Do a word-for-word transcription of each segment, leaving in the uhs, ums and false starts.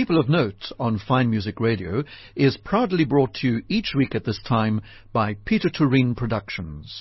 People of Note on Fine Music Radio is proudly brought to you each week at this time by Peter Tureen Productions.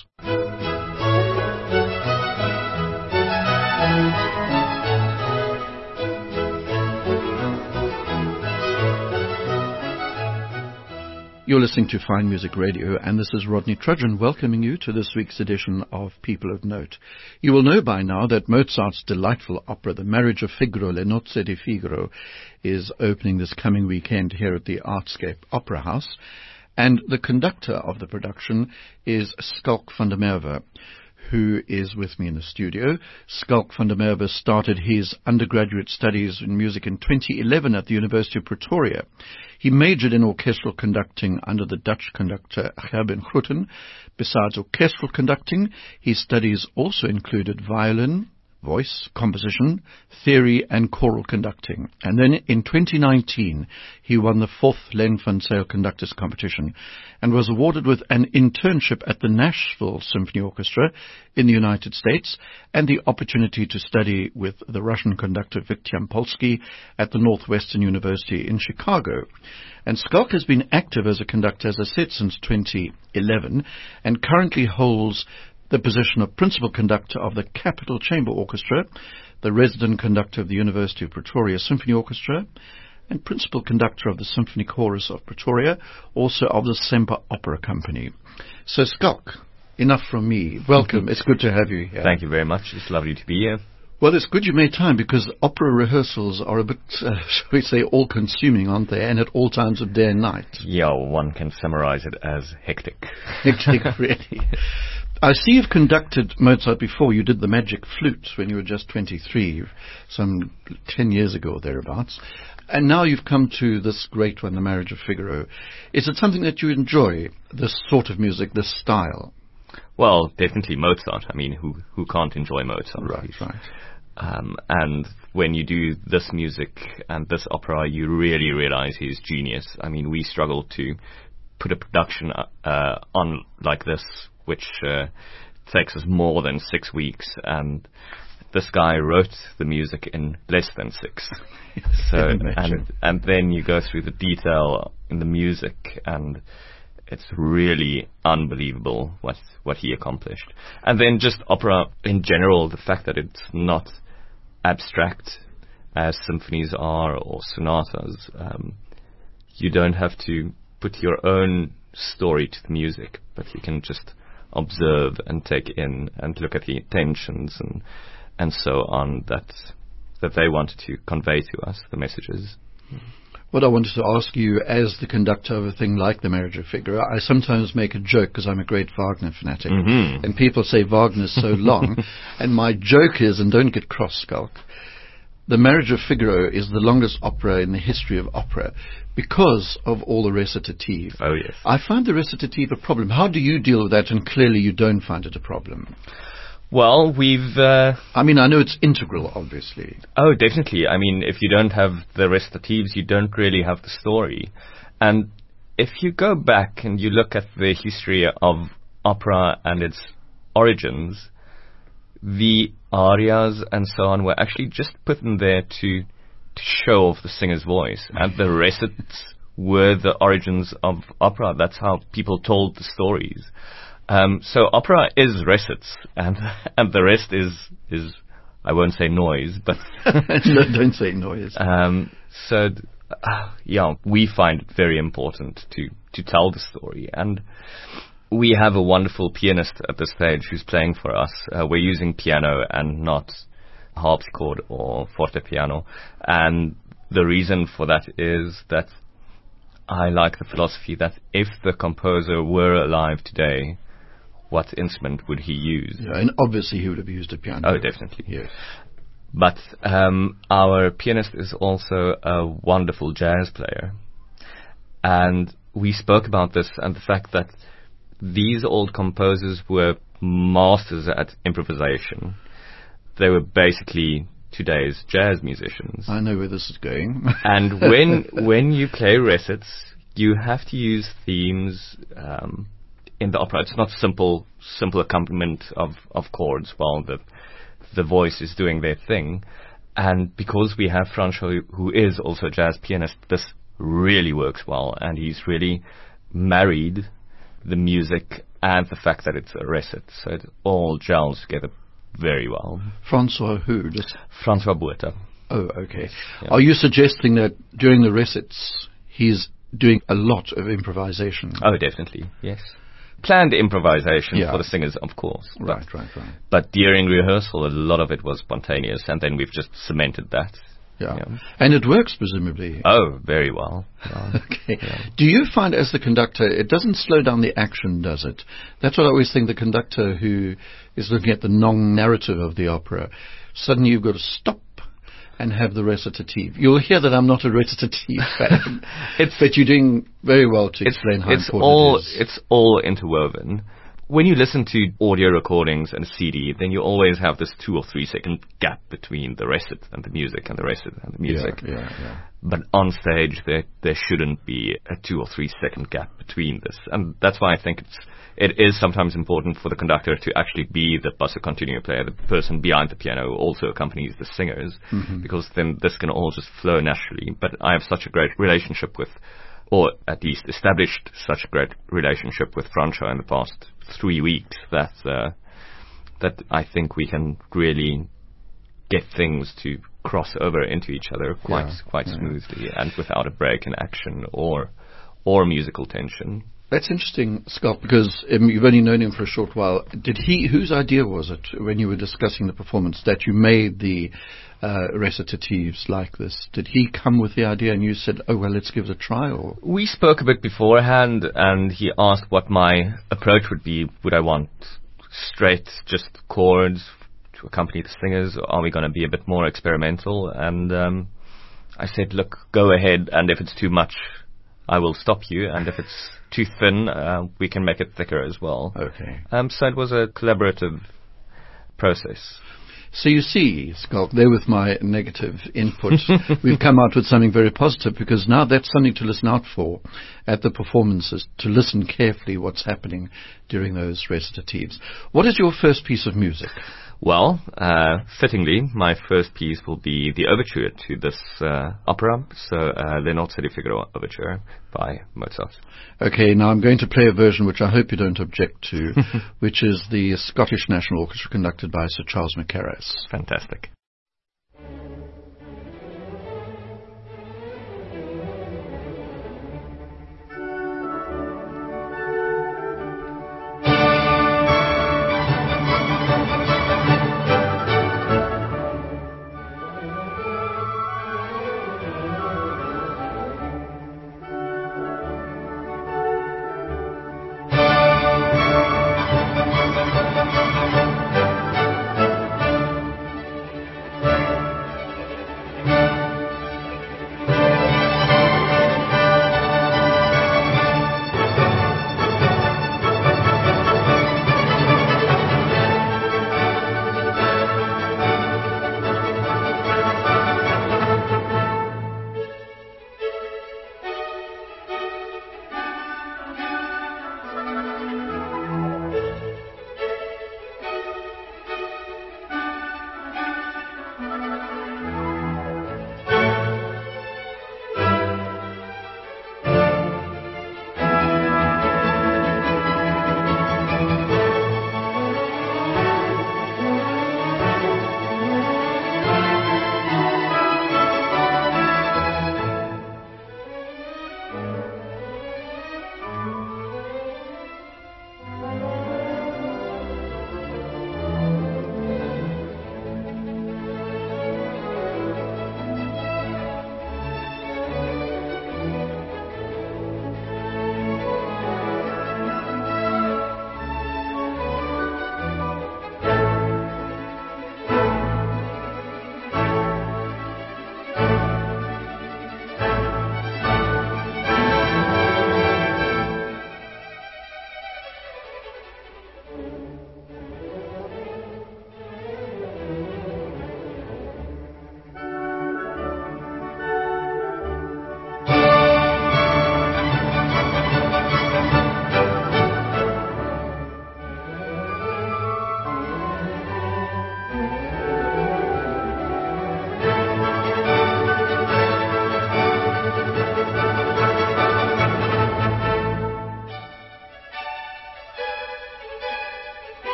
You're listening to Fine Music Radio, and this is Rodney Trudgeon welcoming you to this week's edition of People of Note. You will know by now that Mozart's delightful opera, The Marriage of Figaro, Le Nozze di Figaro, is opening this coming weekend here at the Artscape Opera House, and the conductor of the production is Schalk van der Merwe, who is with me in the studio. Schalk van der Merwe started his undergraduate studies in music in twenty eleven at the University of Pretoria. He majored in orchestral conducting under the Dutch conductor Gerben Grutten. Besides orchestral conducting, his studies also included violin, voice, composition, theory and choral conducting. And then in twenty nineteen, he won the fourth Len van Zyl Conductors Competition and was awarded with an internship at the Nashville Symphony Orchestra in the United States and the opportunity to study with the Russian conductor Viktor Polsky at the Northwestern University in Chicago. And Schalk has been active as a conductor, as I said, since twenty eleven and currently holds the position of principal conductor of the Capitol Chamber Orchestra, the resident conductor of the University of Pretoria Symphony Orchestra, and principal conductor of the Symphony Chorus of Pretoria, also of the Semper Opera Company. So, Schalk, enough from me. Welcome. It's good to have you here. Thank you very much. It's lovely to be here. Well, it's good you made time because opera rehearsals are a bit, uh, shall we say, all-consuming, aren't they? And at all times of day and night. Yeah, one can summarize it as hectic. Hectic, really. I see you've conducted Mozart before. You did the Magic Flute when you were just twenty-three, some ten years ago or thereabouts. And now you've come to this great one, The Marriage of Figaro. Is it something that you enjoy, this sort of music, this style? Well, definitely Mozart. I mean, who who can't enjoy Mozart? Right, right. Um, and when you do this music and this opera, you really realize his genius. I mean, we struggle to put a production uh, on like this, which uh, takes us more than six weeks, and this guy wrote the music in less than six. So, and and then you go through the detail in the music, and it's really unbelievable what what he accomplished. And then just opera in general, the fact that it's not abstract as symphonies are or sonatas. Um, you don't have to put your own story to the music, but you can just observe and take in and look at the intentions and and so on that that they wanted to convey to us, the messages. What I wanted to ask you, as the conductor of a thing like The Marriage of Figaro, I sometimes make a joke because I'm a great Wagner fanatic, mm-hmm. and people say Wagner's so long, and my joke is, and don't get cross, Schalk, The Marriage of Figaro is the longest opera in the history of opera because of all the recitative. Oh, yes. I find the recitative a problem. How do you deal with that? And clearly you don't find it a problem. Well, we've... Uh, I mean, I know it's integral, obviously. Oh, definitely. I mean, if you don't have the recitatives, you don't really have the story. And if you go back and you look at the history of opera and its origins, the arias and so on were actually just put in there to to show off the singer's voice. And the recits were the origins of opera. That's how people told the stories. Um, so opera is recits, and and the rest is is I won't say noise, but no, don't say noise. Um, so uh, yeah, we find it very important to to tell the story, and we have a wonderful pianist at this stage who's playing for us. Uh, we're using piano and not harpsichord or fortepiano, and the reason for that is that I like the philosophy that if the composer were alive today, what instrument would he use? Yeah, and obviously he would have used a piano. Oh, definitely. Yes. But um, our pianist is also a wonderful jazz player. And we spoke about this and the fact that these old composers were masters at improvisation. They were basically today's jazz musicians. I know where this is going. And when when you play recits, you have to use themes um, in the opera. It's not simple simple accompaniment of, of chords while the the voice is doing their thing. And because we have Francois, who is also a jazz pianist, this really works well. And he's really married the music and the fact that it's a recit. So it all gels together very well. Francois who? Just Francois Botha. Oh, okay. Yeah. Are you suggesting that during the recits he's doing a lot of improvisation? Oh, definitely, yes. Planned improvisation Yeah. for the singers, of course. Right, but, right, right. But during rehearsal, a lot of it was spontaneous, and then we've just cemented that. Yeah. Yeah. And it works, presumably. Oh, very well. Yeah. Okay. Yeah. Do you find, as the conductor, it doesn't slow down the action, does it? That's what I always think. The conductor who is looking at the non-narrative of the opera, suddenly you've got to stop and have the recitative. You'll hear that I'm not a recitative fan, It's- but you're doing very well to It's, explain how it's important all it is. it's all interwoven. When you listen to audio recordings and C D, then you always have this two or three second gap between the recit and the music and the recit and the music. Yeah, yeah, yeah. But on stage, there there shouldn't be a two or three second gap between this, and that's why I think it's it is sometimes important for the conductor to actually be the basso continuo player, the person behind the piano who also accompanies the singers, Mm-hmm. because then this can all just flow naturally. But I have such a great relationship with, or at least established such a great relationship with Francois in the past three weeks that uh, that I think we can really get things to cross over into each other quite Yeah, quite yeah. smoothly and without a break in action or or musical tension. That's interesting, Scott, because um, you've only known him for a short while. Did he? Whose idea was it when you were discussing the performance that you made the uh, recitatives like this? Did he come with the idea and you said, "Oh well, let's give it a try"? Or We spoke a bit beforehand, and he asked what my approach would be. Would I want straight, just chords to accompany the singers, or are we going to be a bit more experimental? And um, I said, look, go ahead, and if it's too much, I will stop you, and if it's too thin, uh, we can make it thicker as well. okay. Um, so it was a collaborative process. So you see, Scott, there with my negative input, we've come out with something very positive, because now that's something to listen out for at the performances, to listen carefully what's happening during those recitatives. What is your first piece of music? Well, uh, fittingly, my first piece will be the overture to this uh, opera, so uh, Le Nozze di Figaro Overture by Mozart. Okay, now I'm going to play a version which I hope you don't object to, which is the Scottish National Orchestra conducted by Sir Charles Mackerras. Fantastic.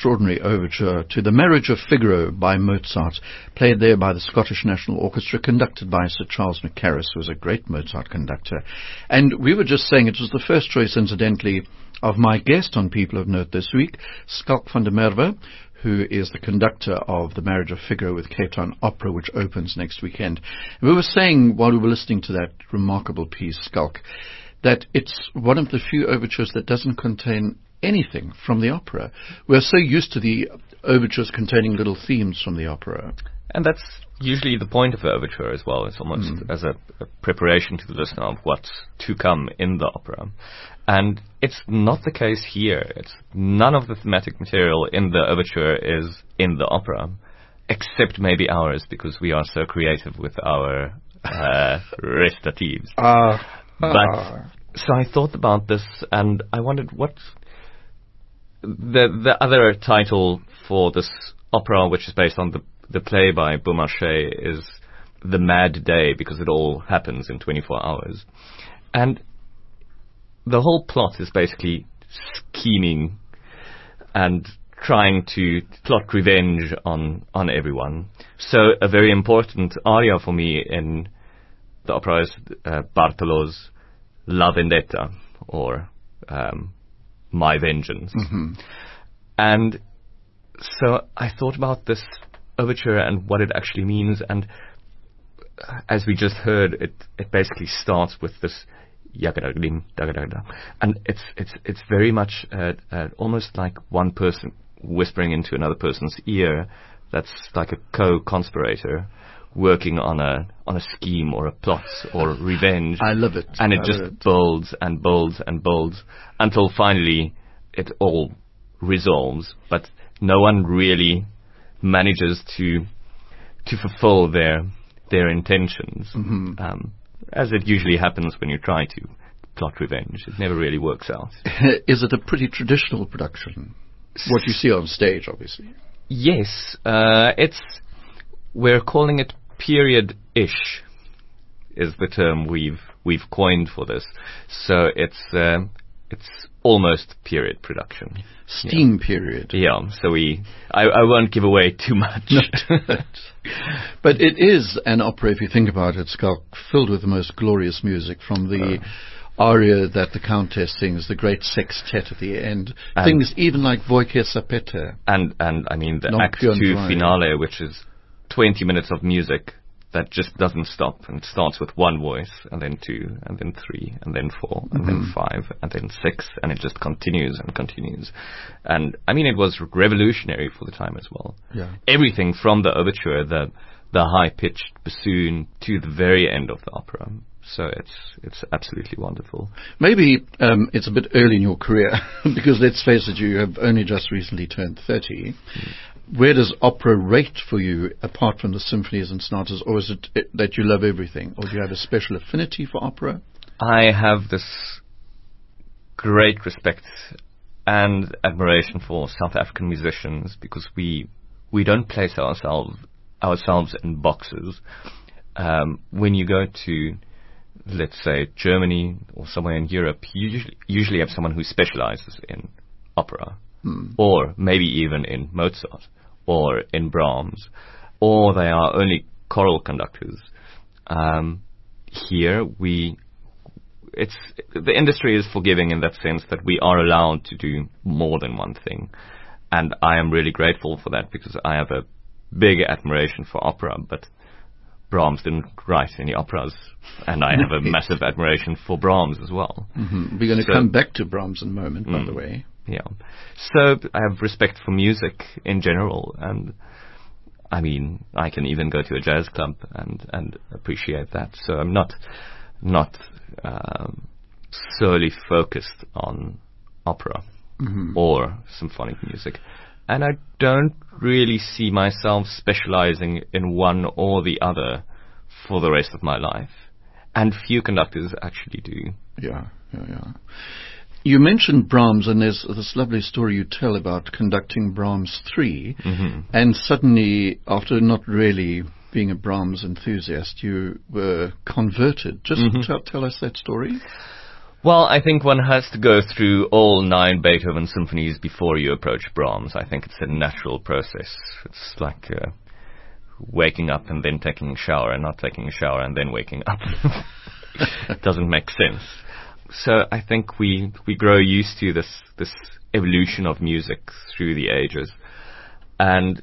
extraordinary overture to The Marriage of Figaro by Mozart, played there by the Scottish National Orchestra, conducted by Sir Charles Mackerras, who was a great Mozart conductor. And we were just saying it was the first choice, incidentally, of my guest on People of Note this week, Schalk van der Merwe, who is the conductor of The Marriage of Figaro with Cape Town Opera, which opens next weekend. And we were saying, while we were listening to that remarkable piece, Schalk, that it's one of the few overtures that doesn't contain anything from the opera. We're so used to the overtures containing little themes from the opera. And that's usually the point of the overture as well. It's almost mm. as a, a preparation to the listener of what's to come in the opera. And it's not the case here. It's none of the thematic material in the overture is in the opera, except maybe ours, because we are so creative with our uh, recitatives. Uh, but uh. so I thought about this, and I wondered what the the other title for this opera, which is based on the the play by Beaumarchais, is The Mad Day, because it all happens in twenty-four hours. And the whole plot is basically scheming and trying to plot revenge on, on everyone. So a very important aria for me in the opera is uh, Bartolo's La Vendetta, or um, My Vengeance. Mm-hmm. And so I thought about this overture and what it actually means, and uh, as we just heard, it it basically starts with this yagadagdim, dagadagda, and it's it's it's very much uh, uh, almost like one person whispering into another person's ear. That's like a co-conspirator working on a on a scheme or a plot or revenge. I love it. And it I just it. builds and builds and builds until finally it all resolves. But no one really manages to to fulfill their their intentions, mm-hmm. um, as it usually happens when you try to plot revenge. It never really works out. Is it a pretty traditional production? What you see on stage, obviously. Yes, uh, it's we're calling it period-ish, is the term we've we've coined for this. So it's uh, it's almost period production. Steam yeah. period. Yeah, so we I, I won't give away too much. But it is an opera, if you think about it, Schalk, filled with the most glorious music, from the uh, aria that the Countess sings, the great sextet at the end, things even like Voi che sapete. And, and I mean, the Not Act two dry. finale, which is twenty minutes of music that just doesn't stop, and it starts with one voice, and then two, and then three, and then four, and mm-hmm. then five, and then six, and it just continues and continues. And I mean, it was revolutionary for the time as well. Yeah. Everything from the overture, the the high-pitched bassoon, to the very end of the opera. So it's it's absolutely wonderful. Maybe um, it's a bit early in your career, because let's face it, you have only just recently turned thirty. Mm. Where does opera rate for you, apart from the symphonies and sonatas, or is it, it that you love everything, or do you have a special affinity for opera? I have this great respect and admiration for South African musicians, because we we don't place ourselves ourselves in boxes. Um, when you go to, let's say, Germany or somewhere in Europe, you usually, usually have someone who specializes in opera, hmm. or maybe even in Mozart, or in Brahms, or they are only choral conductors. Um, here, we, it's, the industry is forgiving in that sense that we are allowed to do more than one thing. And I am really grateful for that, because I have a big admiration for opera, but Brahms didn't write any operas, and I have a massive admiration for Brahms as well. Mm-hmm. We're going to so, come back to Brahms in a moment, by mm, the way. Yeah. So I have respect for music in general, and I mean, I can even go to a jazz club and, and appreciate that. So I'm not not um, solely focused on opera mm-hmm. or symphonic music. And I don't really see myself specializing in one or the other for the rest of my life. And few conductors actually do. Yeah, yeah, yeah. You mentioned Brahms, and there's this lovely story you tell about conducting Brahms three, mm-hmm. and suddenly, after not really being a Brahms enthusiast, you were converted. Just mm-hmm. tell, tell us that story. Well, I think one has to go through all nine Beethoven symphonies before you approach Brahms. I think it's a natural process. It's like uh, waking up and then taking a shower, and not taking a shower and then waking up. It doesn't make sense. So I think we we grow used to this this evolution of music through the ages. And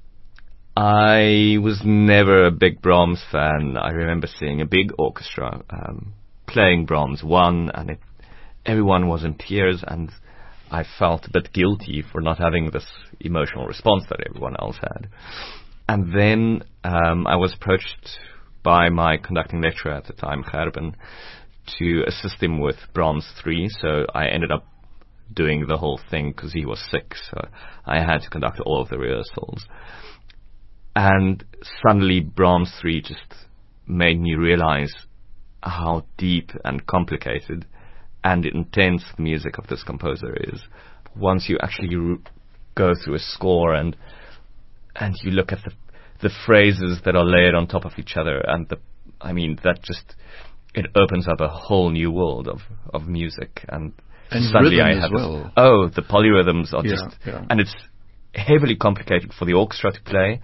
I was never a big Brahms fan. I remember seeing a big orchestra um, playing Brahms one, and it, everyone was in tears, and I felt a bit guilty for not having this emotional response that everyone else had. And then um, I was approached by my conducting lecturer at the time, Gerben, to assist him with Brahms three, so I ended up doing the whole thing because he was sick, so I had to conduct all of the rehearsals. And suddenly Brahms three just made me realize how deep and complicated and intense the music of this composer is. Once you actually r- go through a score and and you look at the the phrases that are layered on top of each other, and the I mean that just it opens up a whole new world of of music. And, and suddenly rhythm I as had well. This, oh, the polyrhythms are yeah, just yeah. and it's heavily complicated for the orchestra to play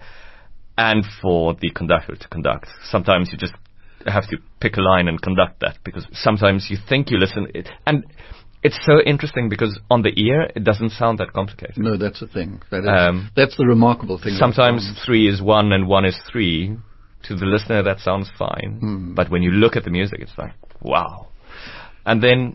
and for the conductor to conduct. Sometimes you just have to pick a line and conduct that, because sometimes you think you listen, it, and it's so interesting because on the ear it doesn't sound that complicated. No, that's the thing. That is, um, that's the remarkable thing. Sometimes three is one and one is three. To the listener, that sounds fine, mm. but when you look at the music, it's like, wow. And then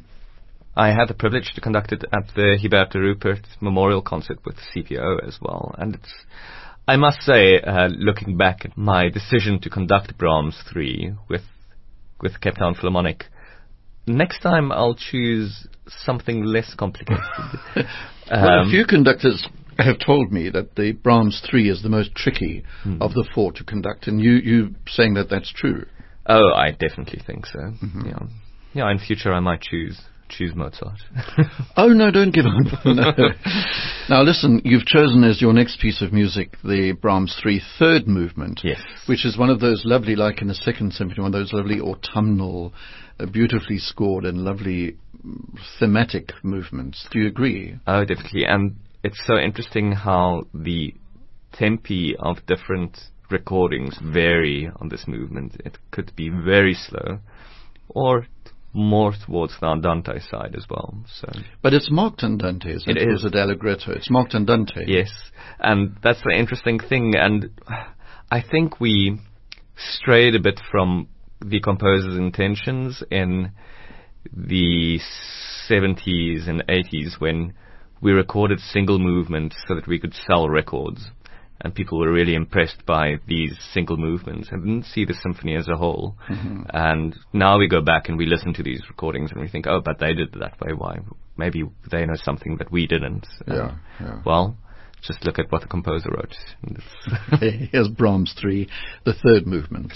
I had the privilege to conduct it at the Hubert de Rupert Memorial Concert with C P O as well, and it's. I must say, uh, looking back at my decision to conduct Brahms three with with Cape Town Philharmonic, next time I'll choose something less complicated. um, well, a few conductors have told me that the Brahms three is the most tricky hmm. of the four to conduct, and you you saying that that's true. Oh, I definitely think so. Mm-hmm. Yeah, yeah. In future, I might choose. Choose Mozart. Oh, no, don't give up. No. Now, listen, you've chosen as your next piece of music the Brahms three third movement, yes, which is one of those lovely, like in the second symphony, one of those lovely autumnal, uh, beautifully scored and lovely thematic movements. Do you agree? Oh, definitely. And it's so interesting how the tempi of different recordings vary on this movement. It could be very slow, or more towards the andante side as well. So, but it's marked andante, isn't it? It is. It was allegretto. It's marked andante. Yes, and that's the interesting thing. And I think we strayed a bit from the composer's intentions in the seventies and eighties when we recorded single movements so that we could sell records. And people were really impressed by these single movements and didn't see the symphony as a whole. Mm-hmm. And now we go back and we listen to these recordings and we think, oh, but they did it that way. Why? Maybe they know something that we didn't. Yeah, um, yeah. Well, just look at what the composer wrote. Here's Brahms three, the third movement.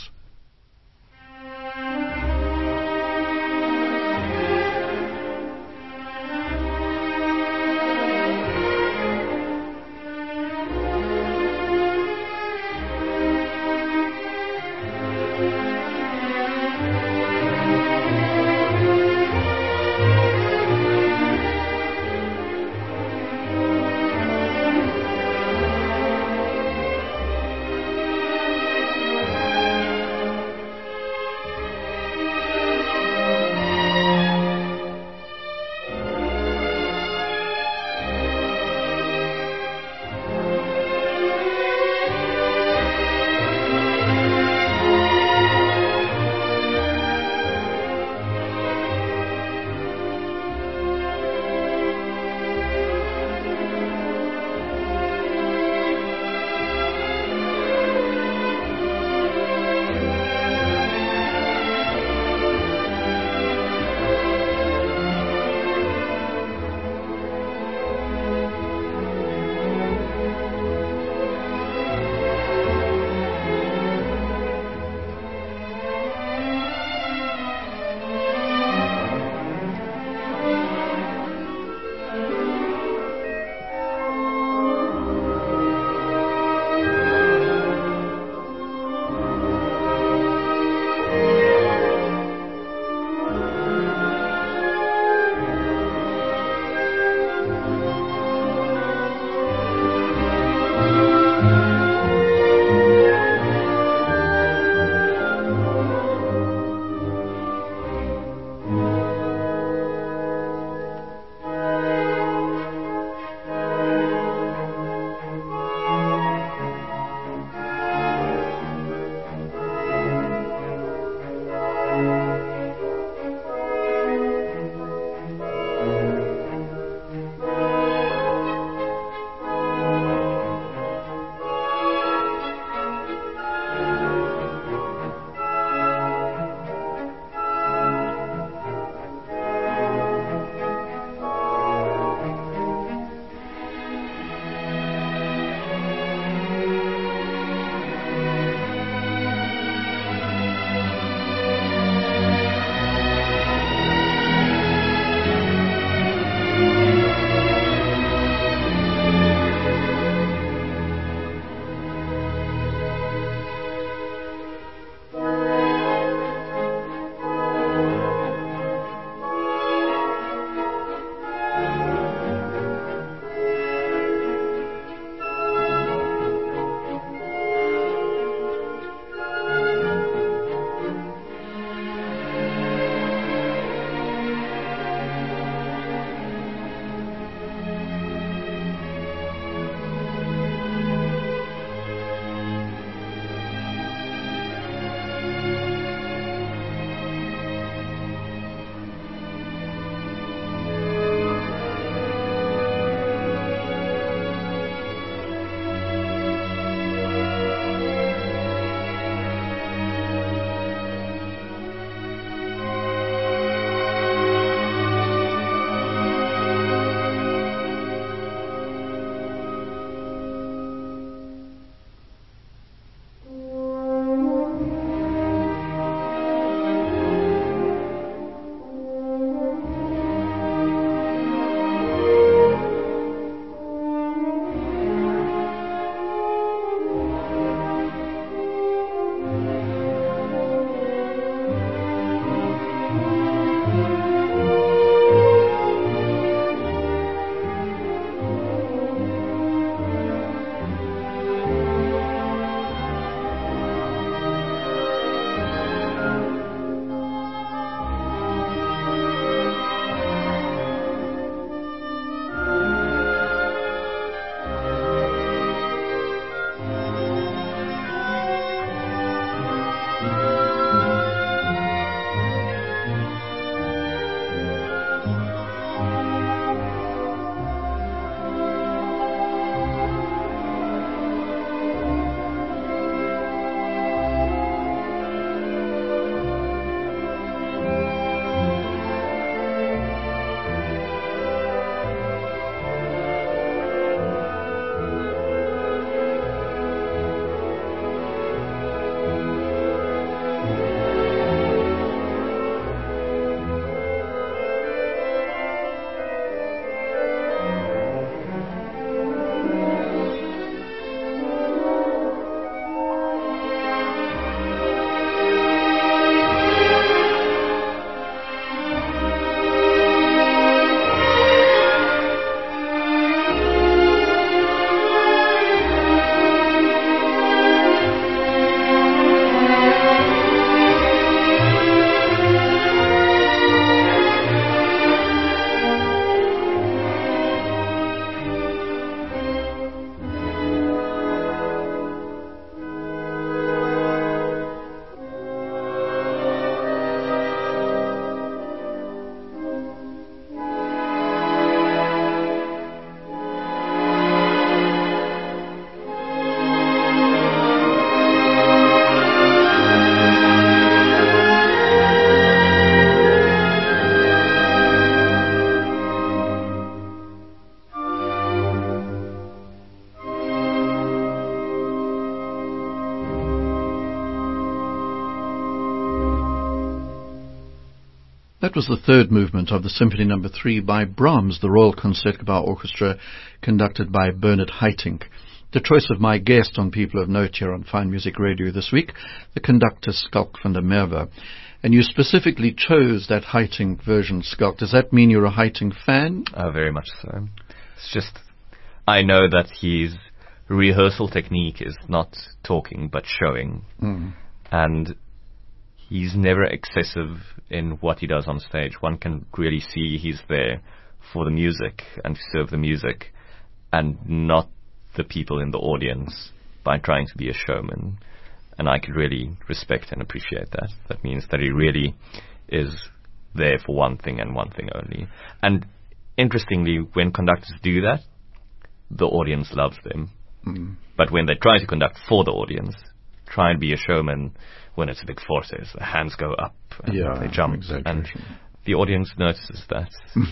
That was the third movement of the Symphony Number Three by Brahms, the Royal Concertgebouw Orchestra, conducted by Bernard Haitink. The choice of my guest on People of Note here on Fine Music Radio this week, the conductor Schalk van der Merwe. And you specifically chose that Haitink version, Schalk. Does that mean you're a Haitink fan? Uh, very much so. It's just, I know that his rehearsal technique is not talking but showing. Mm. And he's never excessive in what he does on stage. One can really see he's there for the music and to serve the music and not the people in the audience by trying to be a showman. And I could really respect and appreciate that. That means that he really is there for one thing and one thing only. And interestingly, when conductors do that, the audience loves them. Mm. But when they try to conduct for the audience, try and be a showman, when it's a big forces, the hands go up and yeah, they jump, and the audience notices that.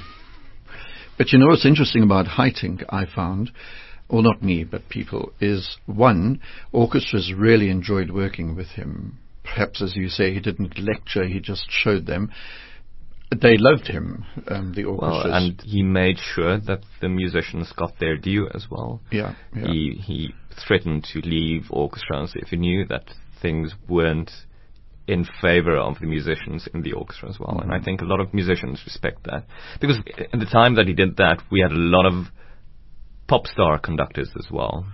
But you know what's interesting about Haitink, I found, well, not me, but people, is one, orchestras really enjoyed working with him. Perhaps, as you say, he didn't lecture, he just showed them. They loved him, um, the orchestras. Well, and he made sure that the musicians got their due as well. Yeah, yeah. He, he threatened to leave orchestras if he knew that things weren't in favor of the musicians in the orchestra as well. Mm-hmm. And I think a lot of musicians respect that. Because at the time that he did that, we had a lot of pop star conductors as well.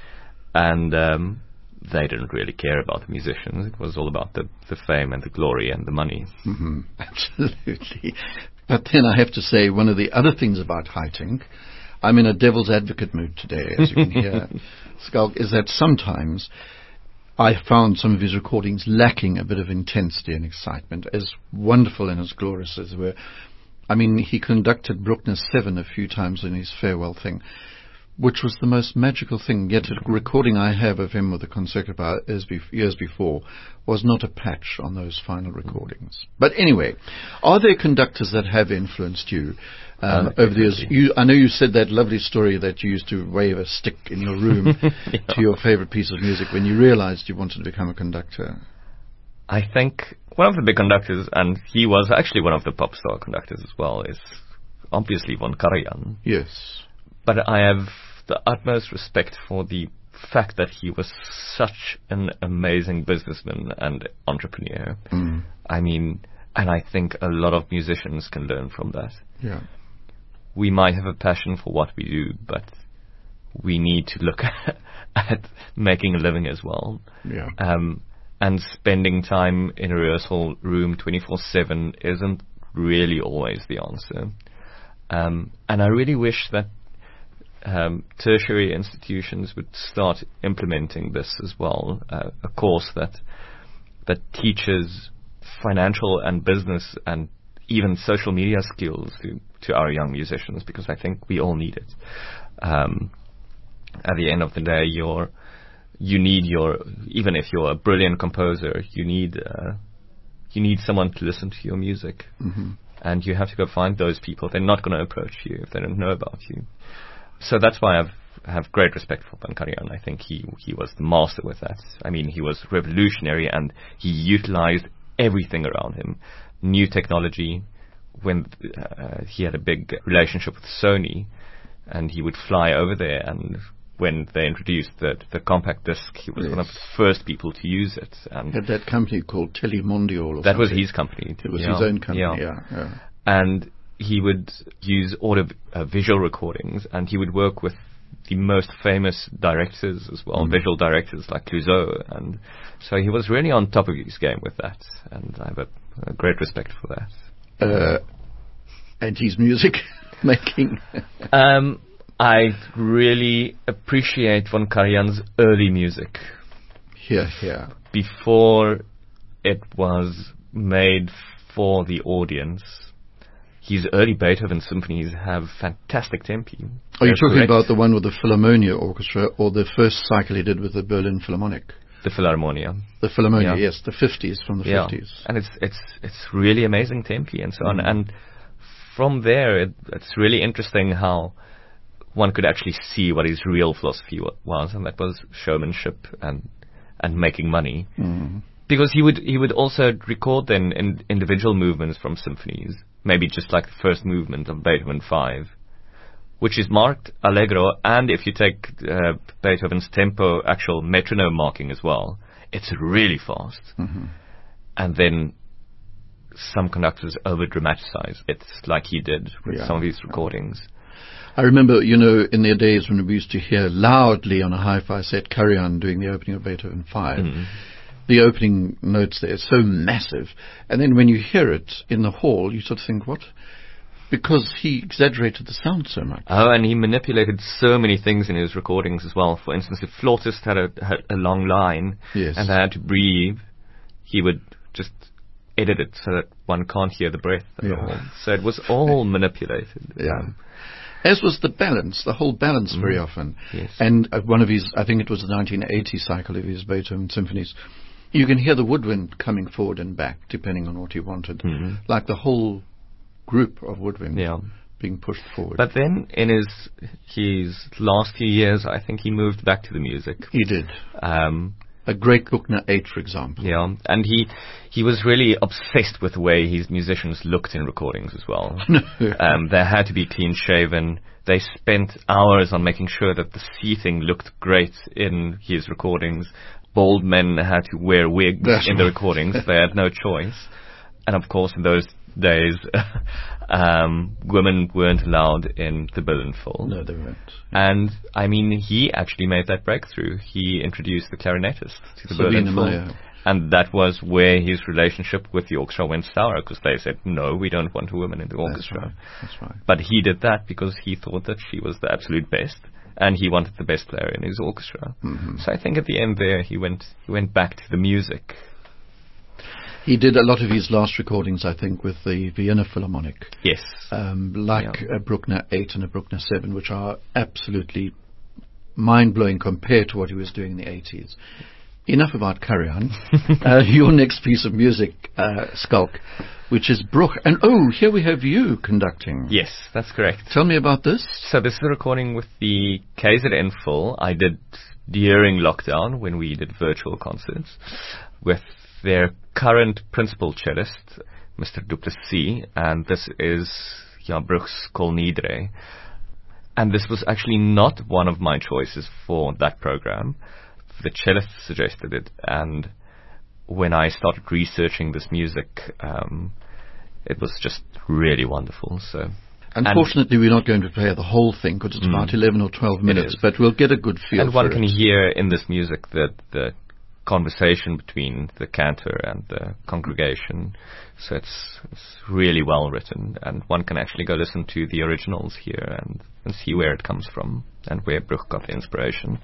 And um, they didn't really care about the musicians. It was all about the, the fame and the glory and the money. Mm-hmm. Absolutely. But then I have to say, one of the other things about Haitink, I'm in a devil's advocate mood today, as you can hear, Schalk, is that sometimes I found some of his recordings lacking a bit of intensity and excitement, as wonderful and as glorious as they were. I mean, he conducted Bruckner seven a few times in his farewell thing, which was the most magical thing. Yet a recording I have of him with the Concertgebouw years before was not a patch on those final recordings. But anyway, are there conductors that have influenced you um, uh, over the years? You, I know you said that lovely story that you used to wave a stick in your room yeah. to your favorite piece of music when you realized you wanted to become a conductor. I think one of the big conductors, and he was actually one of the pop star conductors as well, is obviously von Karajan. Yes. But I have the utmost respect for the fact that he was such an amazing businessman and entrepreneur. Mm. I mean, and I think a lot of musicians can learn from that. Yeah. We might have a passion for what we do, but we need to look at making a living as well. Yeah. Um, and spending time in a rehearsal room twenty-four seven isn't really always the answer. Um, and I really wish that Um, tertiary institutions would start implementing this as well. Uh, a course that that teaches financial and business and even social media skills to, to our young musicians, because I think we all need it. Um, at the end of the day, you're you need your even if you're a brilliant composer, you need uh, you need someone to listen to your music, mm-hmm. and you have to go find those people. They're not going to approach you if they don't know about you. So that's why I've have great respect for von Karajan. I think he he was the master with that. I mean, he was revolutionary and he utilized everything around him. New technology. When uh, he had a big relationship with Sony, and he would fly over there, and when they introduced the the compact disc, he was yes. one of the first people to use it. And had that company called Telemondial. Or that something. was his company. It was yeah. his own company. Yeah, yeah. yeah. And he would use audio uh, visual recordings, and he would work with the most famous directors as well, mm. visual directors like Clouseau, and so he was really on top of his game with that, and I have a, a great respect for that. Uh, and his music making? um, I really appreciate von Karajan's early music. Yeah, yeah. Before it was made for the audience. His early Beethoven symphonies have fantastic tempi. Are They're you talking correct. about the one with the Philharmonia Orchestra, or the first cycle he did with the Berlin Philharmonic? The Philharmonia. The Philharmonia, yeah. yes, the fifties, from the yeah. fifties. And it's it's it's really amazing tempi and so mm. on. And from there, it, it's really interesting how one could actually see what his real philosophy was, and that was showmanship and and making money. Mm. Because he would he would also record then in individual movements from symphonies, maybe just like the first movement of Beethoven five, which is marked allegro, and if you take uh, Beethoven's tempo, actual metronome marking as well, it's really fast. Mm-hmm. And then some conductors over-dramatize it, like he did with Yeah. some of his recordings. I remember, you know, in the days when we used to hear loudly on a hi-fi set Karajan doing the opening of Beethoven five, Mm. the opening notes there, it's so massive. And then when you hear it in the hall, you sort of think, what? Because he exaggerated the sound so much. Oh, and he manipulated so many things in his recordings as well. For instance, if flautist had a, had a long line Yes. and they had to breathe, he would just edit it so that one can't hear the breath at Yeah. all. So it was all manipulated. Yeah. Um, As was the balance, the whole balance very often. Yes. And uh, one of his, I think it was the nineteen eighty cycle of his Beethoven symphonies, you can hear the woodwind coming forward and back, depending on what he wanted. Mhm. Like the whole group of woodwind Yeah. being pushed forward. But then in his his last few years, I think he moved back to the music. He did. Um, A great Bruckner eight, for example. yeah, and he he was really obsessed with the way his musicians looked in recordings as well. um, they had to be clean shaven. They spent hours on making sure that the seating looked great in his recordings. Bald men had to wear wigs That's in the right. recordings. They had no choice. And of course, in those days, um, women weren't allowed in the Billenful. No, they weren't. And, I mean, he actually made that breakthrough. He introduced the clarinetist to the Sabine Billenful. Meyer. And that was where his relationship with the orchestra went sour, because they said, no, we don't want a woman in the That's orchestra. right. That's right. But he did that because he thought that she was the absolute best, and he wanted the best player in his orchestra. Mhm. So I think at the end there, he went he went back to the music. He did a lot of his last recordings, I think, with the Vienna Philharmonic. Yes. Um, like Yeah. a Bruckner eight and a Bruckner seven, which are absolutely mind-blowing compared to what he was doing in the eighties. Enough about Karajan. uh, your next piece of music, uh, Skulk, which is Bruch. And oh, here we have you conducting. Yes, that's correct. Tell me about this. So this is a recording with the K Z N full. I did during lockdown when we did virtual concerts with their current principal cellist, Mister Duplessis, and this is Jan Bruch's Kol Nidre. And this was actually not one of my choices for that program. The cellist suggested it, and when I started researching this music, um, it was just really wonderful. So, Unfortunately, we're not going to play the whole thing because it's Mm. about eleven or twelve minutes, is. but we'll get a good feel and for one it. can hear in this music that the conversation between the cantor and the congregation. So it's, it's really well written, and one can actually go listen to the originals here and, and see where it comes from and where Bruch got the inspiration.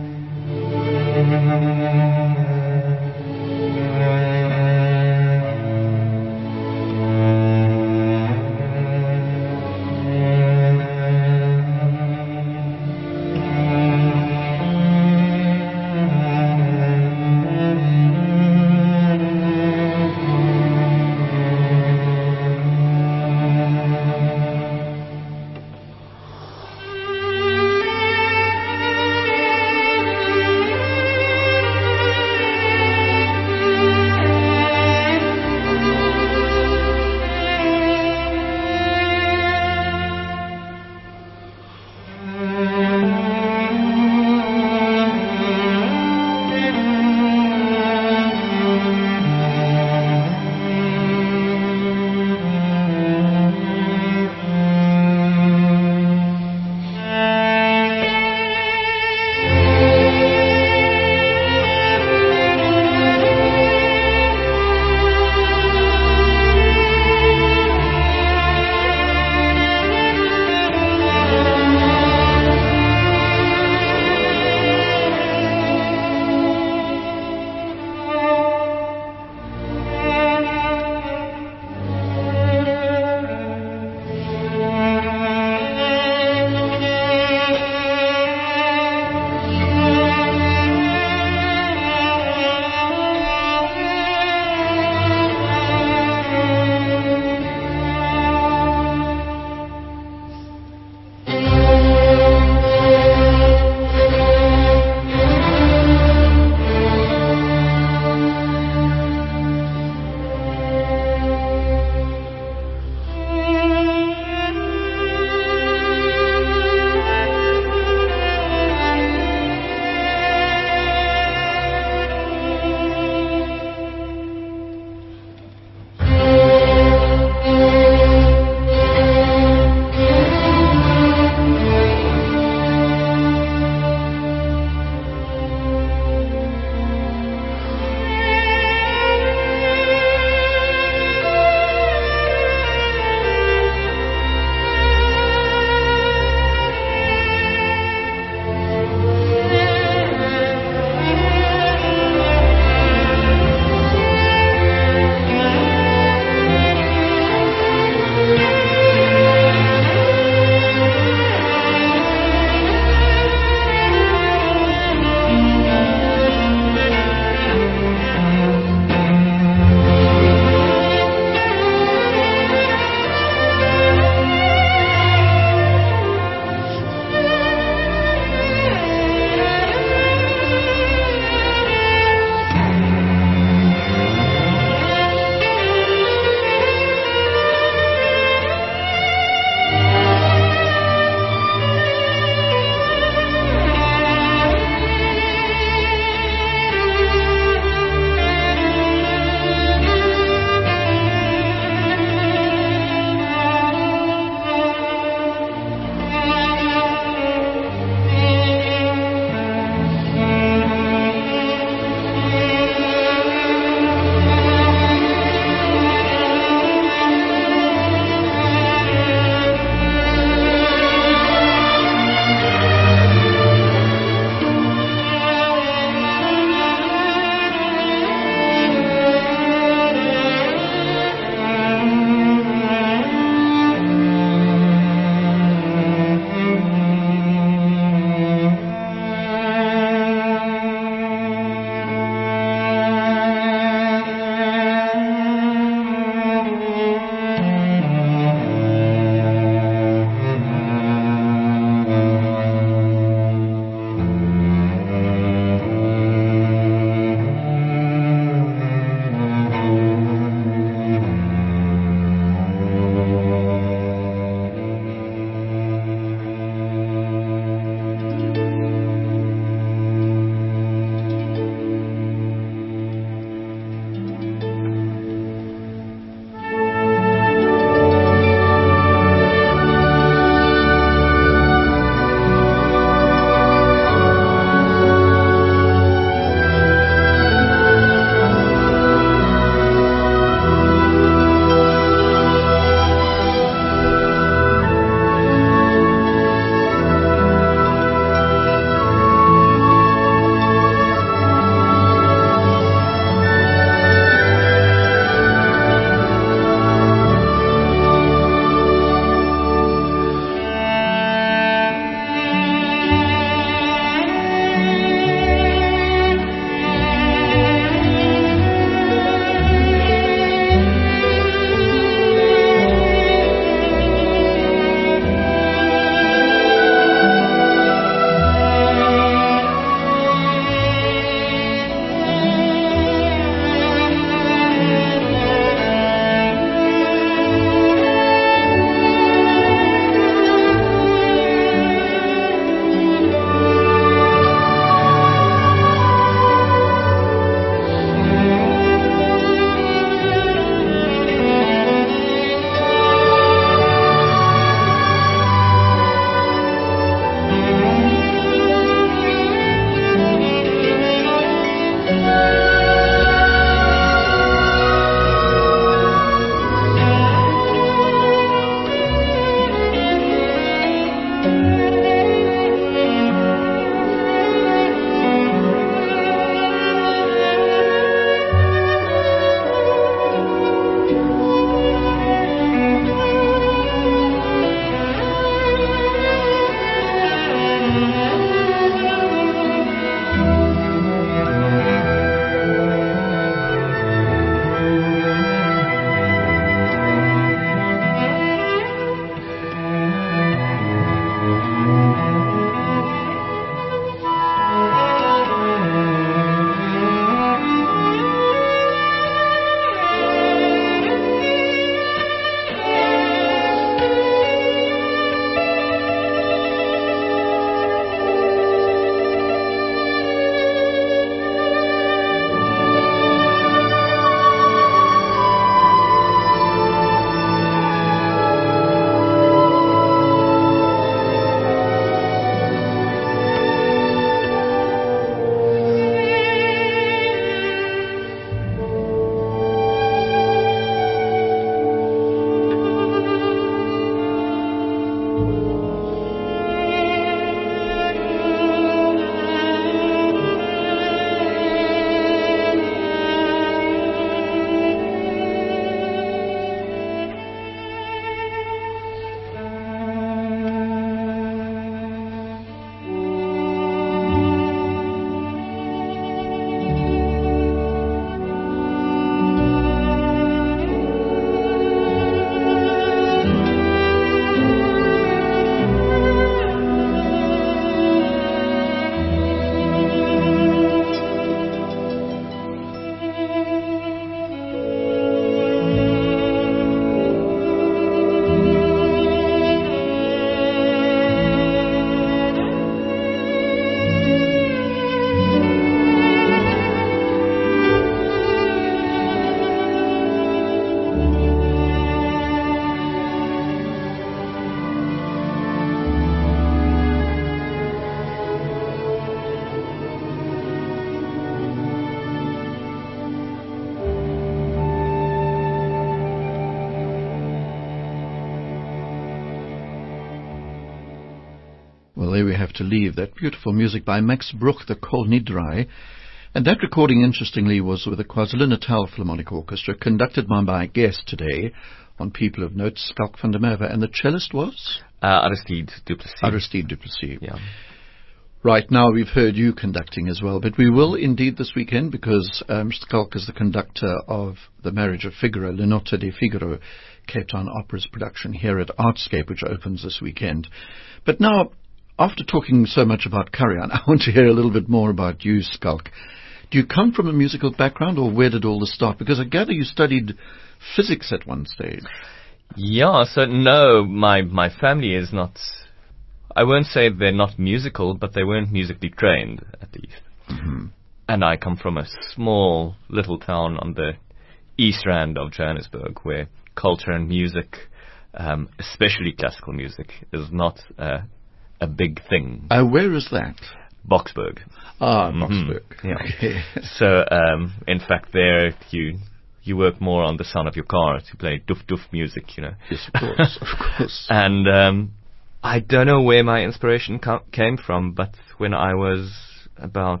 Well, there we have to leave. That beautiful music by Max Bruch, the Kol Nidrai. And that recording, interestingly, was with the KwaZulu-Natal Philharmonic Orchestra, conducted by my guest today on People of Note, Schalk van der Merwe. And the cellist was? Uh, Aristide Du Plessis. Aristide Du Plessis. Yeah. Right, now we've heard you conducting as well, but we will indeed this weekend, because um, Schalk is the conductor of The Marriage of Figaro, Le Notte di Figaro, Cape Town Opera's production here at Artscape, which opens this weekend. But now, after talking so much about Karajan, I want to hear a little bit more about you, Schalk. Do you come from a musical background, or where did all this start? Because I gather you studied physics at one stage. Yeah, so no, my, my family is not... I won't say they're not musical, but they weren't musically trained, at least. Mm-hmm. And I come from a small little town on the east rand of Johannesburg, where culture and music, um, especially classical music, is not uh, a big thing. Uh, where is that? Boksburg. Ah, Mm-hmm. Boksburg. Yeah. Okay. So, um, in fact, there you you work more on the sound of your car to play doof doof music, you know. Yes, of course, of course. And um, I don't know where my inspiration co- came from, but when I was about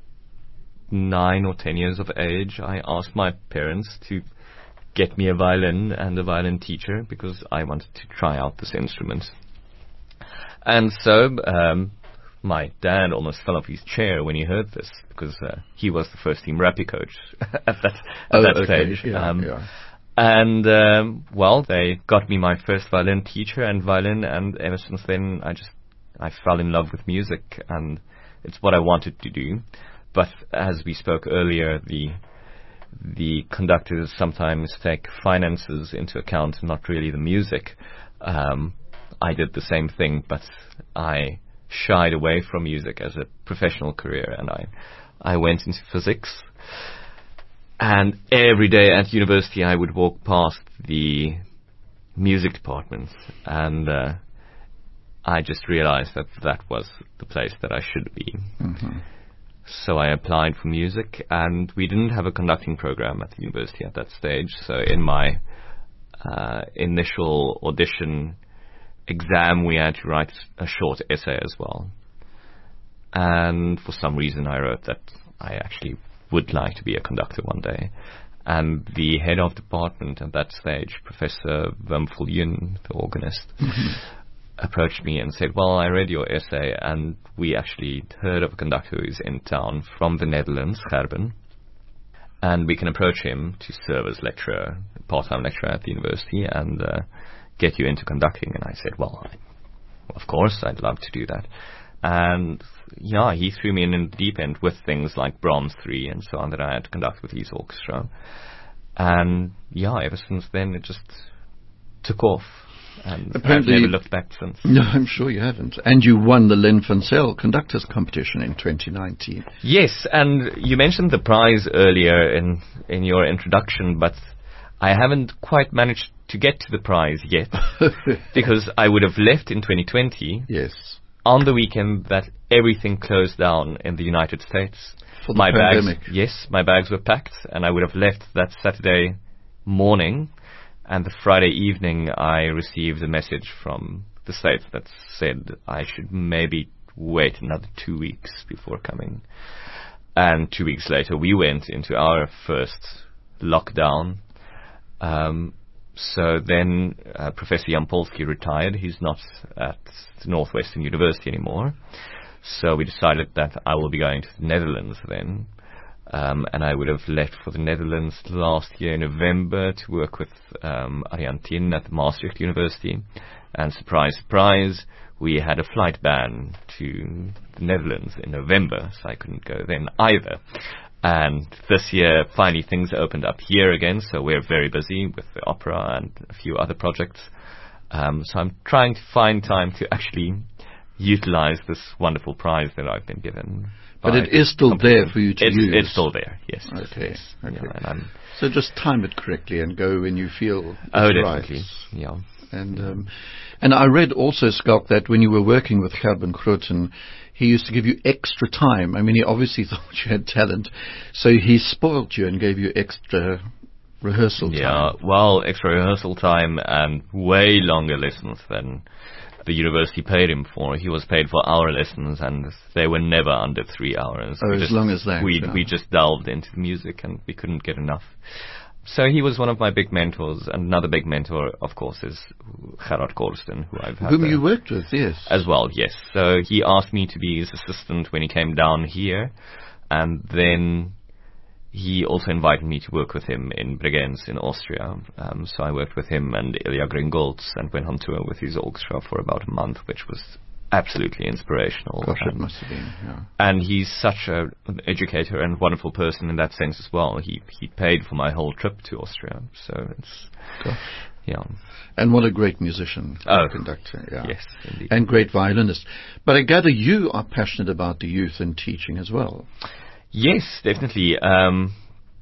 nine or ten years of age, I asked my parents to get me a violin and a violin teacher, because I wanted to try out this instrument. And so um, my dad almost fell off his chair when he heard this, because uh, he was the first team rugby coach at that, at oh, that okay. stage. Yeah, um, yeah. And, um, well, they got me my first violin teacher and violin, and ever since then I just, I fell in love with music, and it's what I wanted to do. But as we spoke earlier, the the conductors sometimes take finances into account, not really the music. Um, I did the same thing, but I shied away from music as a professional career, and I, I went into physics. And every day at university, I would walk past the music department, and uh, I just realized that that was the place that I should be. Mm-hmm. So I applied for music, and we didn't have a conducting program at the university at that stage. So in my uh, initial audition exam, we had to write a short essay as well. And for some reason, I wrote that I actually would like to be a conductor one day. And the head of department at that stage, Professor Wim Viljoen, the organist, mm-hmm. approached me and said, well, I read your essay, and we actually heard of a conductor who's in town from the Netherlands, Gerben, and we can approach him to serve as lecturer, part-time lecturer at the university, and uh, get you into conducting. And I said, well, I, of course, I'd love to do that. And yeah, he threw me in the deep end with things like Brahms three and so on that I had to conduct with his orchestra. And yeah, ever since then it just took off. And Apparently, I've never looked back since. No, I'm sure you haven't. And you won the Len van Zyl Conductors Competition in twenty nineteen. Yes, and you mentioned the prize earlier in, in your introduction, but I haven't quite managed to get to the prize yet, because I would have left in twenty twenty. Yes. On the weekend that everything closed down in the United States. For the my pandemic. bags, yes, my bags were packed, and I would have left that Saturday morning, and the Friday evening I received a message from the States that said I should maybe wait another two weeks before coming. And two weeks later we went into our first lockdown. Um, So then uh, Professor Jan Polsky retired. He's not at Northwestern University anymore. So we decided that I will be going to the Netherlands then. Um, and I would have left for the Netherlands last year in November to work with um, Arjan Tin at the Maastricht University. And surprise, surprise, we had a flight ban to the Netherlands in November, so I couldn't go then either. And this year, finally, things opened up here again, so we're very busy with the opera and a few other projects. Um, so I'm trying to find time to actually utilize this wonderful prize that I've been given. But it is still there for you to it's, use. It's still there, yes. Okay. Yes. okay. Yeah, and I'm so just time it correctly and go when you feel it's oh, right. definitely. Yeah. And um, and I read also, Schalk, that when you were working with Gerben Groten, he used to give you extra time. I mean, he obviously thought you had talent, so he spoiled you and gave you extra rehearsal time. Yeah, well, extra rehearsal time and way longer lessons than the university paid him for. He was paid for hour lessons, and they were never under three hours. Oh, we as just, long as that. We, yeah. we just delved into the music, and we couldn't get enough. So he was one of my big mentors. And another big mentor, of course, is Gerard Corsten, who I've had Whom you worked with, yes. As well, yes. So he asked me to be his assistant when he came down here, and then he also invited me to work with him in Bregenz in Austria. Um, so I worked with him and Ilya Gringolds and went on tour with his orchestra for about a month, which was absolutely inspirational. Gosh, and, it must have been, yeah. And he's such a, an educator and wonderful person in that sense as well. He he paid for my whole trip to Austria, so it's... Gosh. Yeah. And what a great musician, oh, conductor, yeah. Yes, indeed. And great violinist. But I gather you are passionate about the youth and teaching as well. Yes, definitely. Um,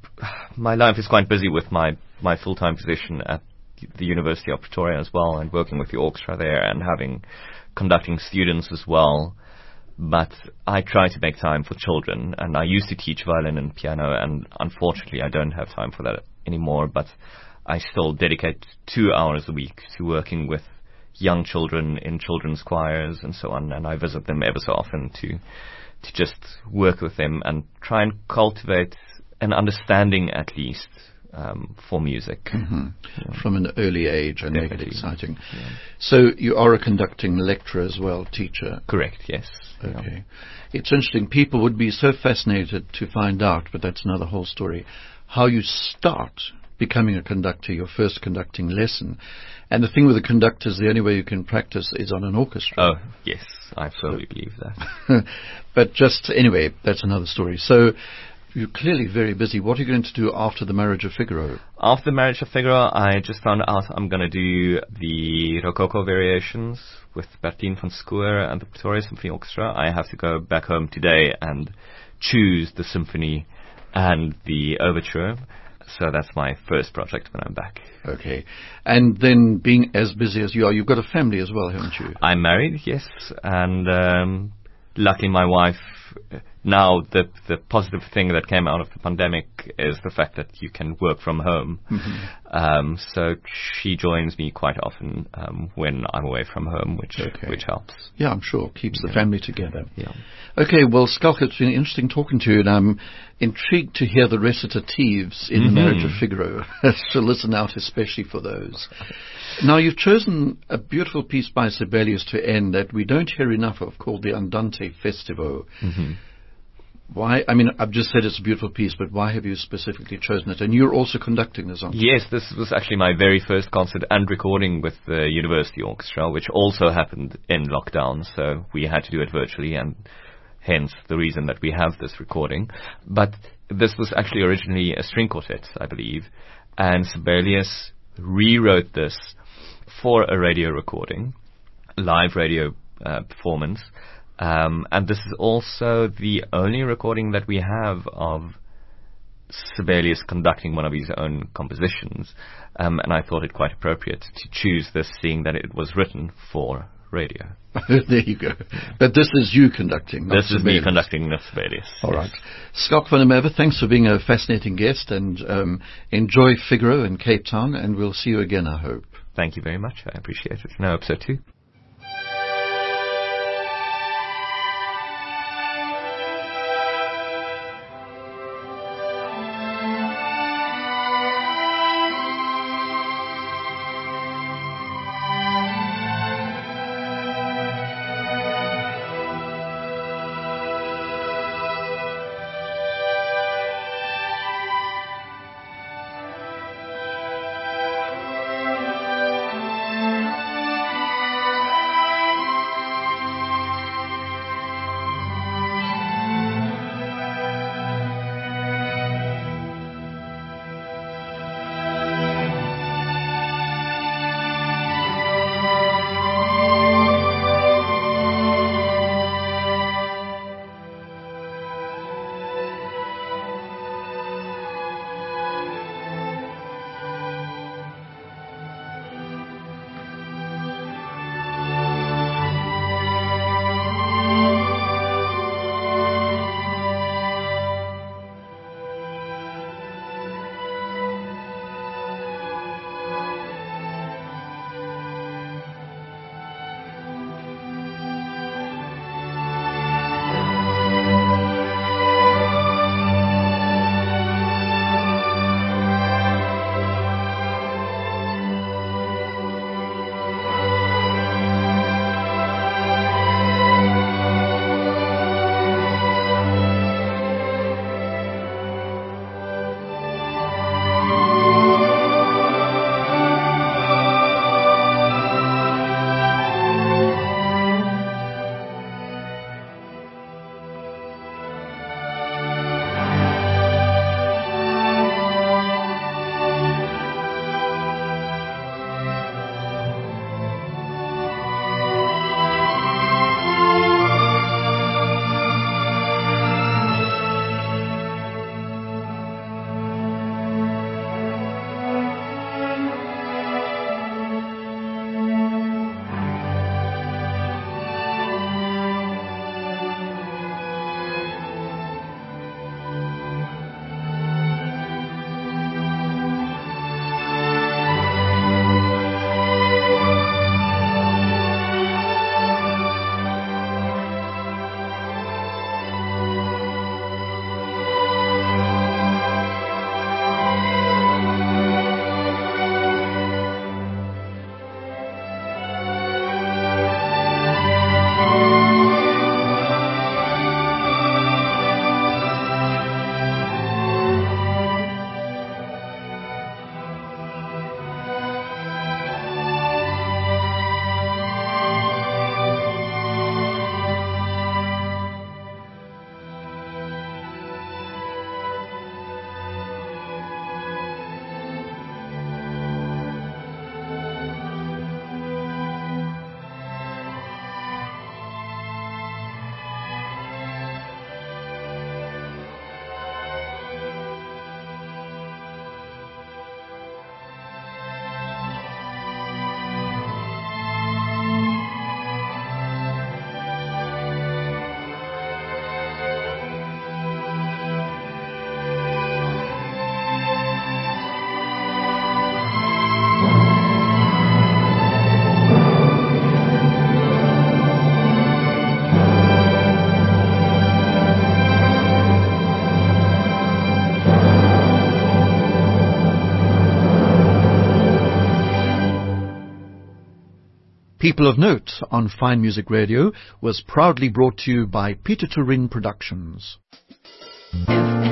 my life is quite busy with my, my full-time position at the University of Pretoria as well, and working with the orchestra there and having conducting students as well. But I try to make time for children, and I used to teach violin and piano, and unfortunately I don't have time for that anymore, but I still dedicate two hours a week to working with young children in children's choirs and so on, and I visit them ever so often to to just work with them and try and cultivate an understanding, at least, um, for music. Mm-hmm. Yeah. From an early age and Definitely. make it exciting. Yeah. So you are a conducting lecturer as well, teacher? Correct, yes. Okay. Yeah. It's interesting. People would be so fascinated to find out, but that's another whole story, how you start becoming a conductor, your first conducting lesson. And the thing with the conductor is the only way you can practice is on an orchestra. Oh, yes. I firmly believe that. But just, anyway, that's another story. So you're clearly very busy. What are you going to do after the Marriage of Figaro? After the Marriage of Figaro, I just found out I'm going to do the Rococo variations with Bertine van Schoor and the Pretoria Symphony Orchestra. I have to go back home today and choose the symphony and the overture. So that's my first project when I'm back. Okay. And then being as busy as you are, you've got a family as well, haven't you? I'm married, yes. And um, luckily my wife... Now, the the positive thing that came out of the pandemic is the fact that you can work from home. Mm-hmm. Um, so she joins me quite often um, when I'm away from home, which okay. which helps. Yeah, I'm sure. Keeps yeah. the family together. Yeah. Okay, well, Schalk, it's been interesting talking to you, and I'm intrigued to hear the recitatives in mm-hmm. The Marriage of Figaro. So listen out especially for those. Now, you've chosen a beautiful piece by Sibelius to end that we don't hear enough of, called the Andante Festivo. Mm-hmm. Why? I mean, I've just said it's a beautiful piece, but why have you specifically chosen it? And you're also conducting this, aren't you? Yes, this was actually my very first concert and recording with the University Orchestra, which also happened in lockdown, so we had to do it virtually, and hence the reason that we have this recording. But this was actually originally a string quartet, I believe, and Sibelius rewrote this for a radio recording, live radio uh, performance. Um, and this is also the only recording that we have of Sibelius conducting one of his own compositions. Um, and I thought it quite appropriate to choose this, seeing that it was written for radio. There you go. But this is you conducting, not This is Sibelius. me conducting, not Sibelius. All yes. right. Schalk van der Merwe, thanks for being a fascinating guest, and um, enjoy Figaro in Cape Town, and we'll see you again, I hope. Thank you very much. I appreciate it. And I hope so too. People of Note on Fine Music Radio was proudly brought to you by Peter Turin Productions. F